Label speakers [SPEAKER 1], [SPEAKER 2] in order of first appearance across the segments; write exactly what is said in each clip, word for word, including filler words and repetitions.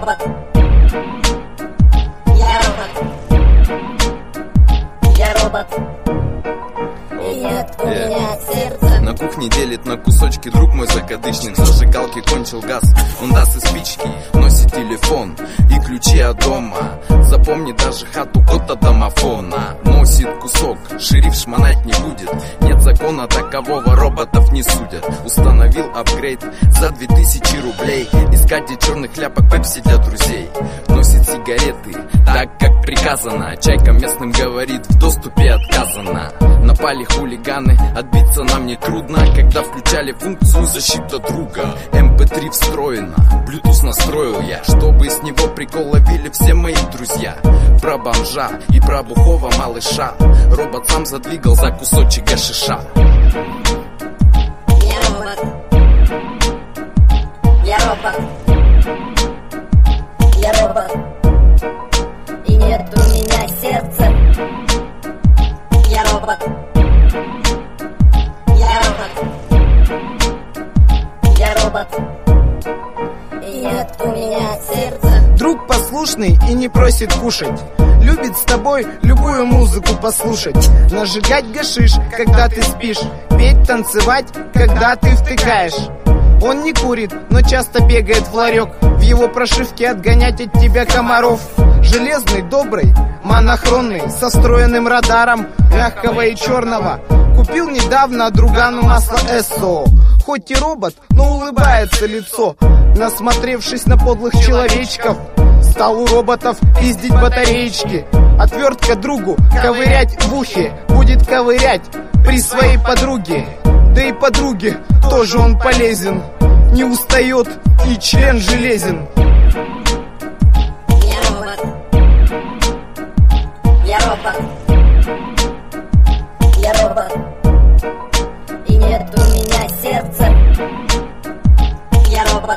[SPEAKER 1] робот. Я робот. Я робот. И нет у меня сердца.
[SPEAKER 2] На кухне делит на кусочки друг мой закадычник. Зажигалки кончил газ, он даст и спички. Носит телефон и ключи от дома. Запомни даже хату кота домофона. Носит кусок, шериф шмонать не будет. Нет закона такового, роботов не судят. Установил апгрейд за две тысячи рублей. Искать и черных ляпок пепси для друзей. Носит сигареты, так как приказано. Чайка местным говорит, в доступе отказано. Напали хулиганы, отбиться нам не трудно. Когда включали функцию защита друга. эм пэ три встроено, Bluetooth настроил я, чтобы с него прикол ловили все мои друзья. Про бомжа и про бухого малыша робот сам задвигал за кусочек гашиша.
[SPEAKER 1] Я робот. Я робот. Я робот. И нет у меня сердца. Я робот. Я робот. Я робот. И нет у меня сердца.
[SPEAKER 3] Друг послушный и не просит кушать. Любит с тобой любую музыку послушать. Нажигать гашиш, когда ты спишь. Петь, танцевать, когда ты втыкаешь. Он не курит, но часто бегает в ларек. В его прошивке отгонять от тебя комаров. Железный, добрый, монохронный, со встроенным радаром мягкого и черного. Купил недавно другану масло Эссо. Хоть и робот, но улыбается лицо. Насмотревшись на подлых человечков, стал у роботов пиздить батареечки. Отвертка другу ковырять в ухе будет ковырять при своей подруге. Да и подруге тоже он полезен. Не устает и член железен.
[SPEAKER 1] Я робот. Я робот. Я робот. И нет у меня сердца. Я робот.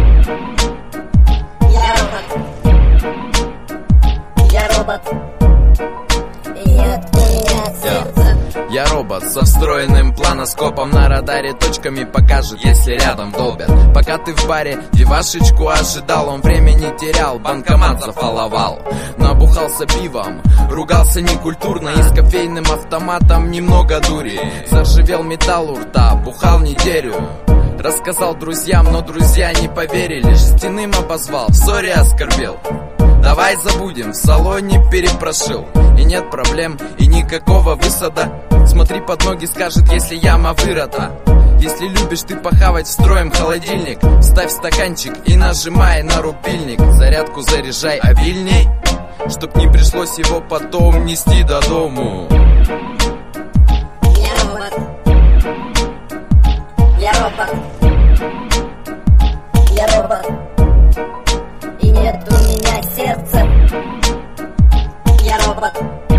[SPEAKER 1] Я робот. Я робот. И нет у меня сердца.
[SPEAKER 2] Я робот со встроенным планоскопом. На радаре точками покажет, если рядом долбят. Пока ты в баре девашечку ожидал, он времени терял, банкомат зафоловал. Набухался пивом, ругался некультурно. И с кофейным автоматом немного дури. Заржавел металл у рта, бухал неделю. Рассказал друзьям, но друзья не поверили. Жестяным обозвал, в ссоре оскорбил. Давай забудем, в салоне перепрошил. И нет проблем, и никакого высада. Смотри под ноги, скажет, если яма вырыта. Если любишь ты похавать, встроим холодильник. Ставь стаканчик и нажимай на рубильник. Зарядку заряжай обильней, чтоб не пришлось его потом нести до дому.
[SPEAKER 1] Я робот. Я робот. Я робот. И нет у меня сердца. Я робот.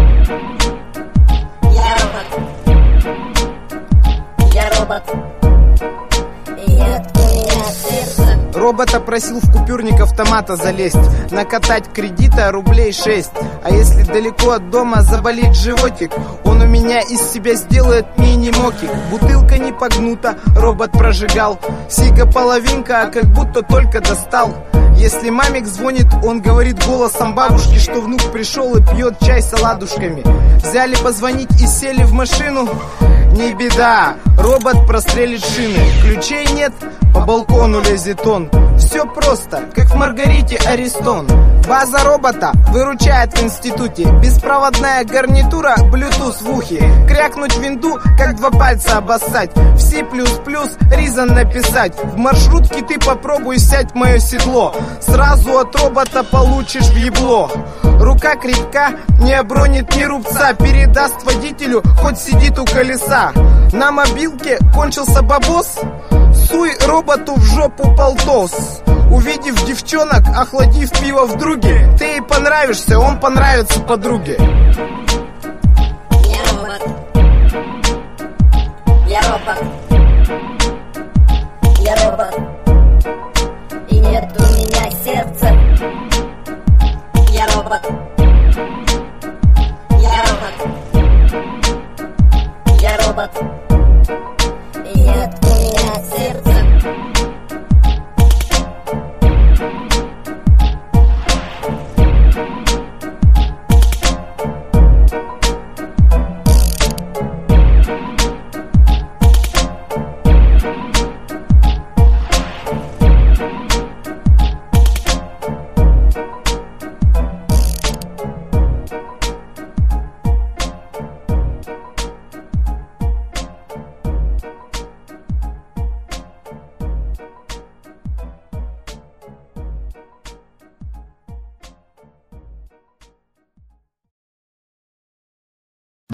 [SPEAKER 1] Я робот. Я робот. И нет у меня сердца.
[SPEAKER 3] Робота просил в купюрник автомата залезть, накатать кредита рублей шесть. А если далеко от дома заболит животик, он у меня из себя сделает мини-мокик. Бутылка не погнута, робот прожигал. Сига половинка, а как будто только достал. Если мамик звонит, он говорит голосом бабушки, что внук пришел и пьет чай с оладушками. Взяли позвонить и сели в машину. Не беда, робот прострелит шины. Ключей нет, по балкону лезет он. Все просто, как в Маргарите Аристон. База робота выручает в институте. Беспроводная гарнитура, Bluetooth в ухе. Крякнуть винду, как два пальца обоссать. В C++ Reason написать. В маршрутке ты попробуй сядь в мое седло. Сразу от робота получишь в ебло. Рука крепка, не обронит ни рубца. Передаст водителю, хоть сидит у колеса. На мобилке кончился бабос. Суй роботу в жопу полтос. Увидев девчонок, охладив пиво в друге. Ты ей понравишься, он понравится подруге.
[SPEAKER 1] Я робот. Я робот.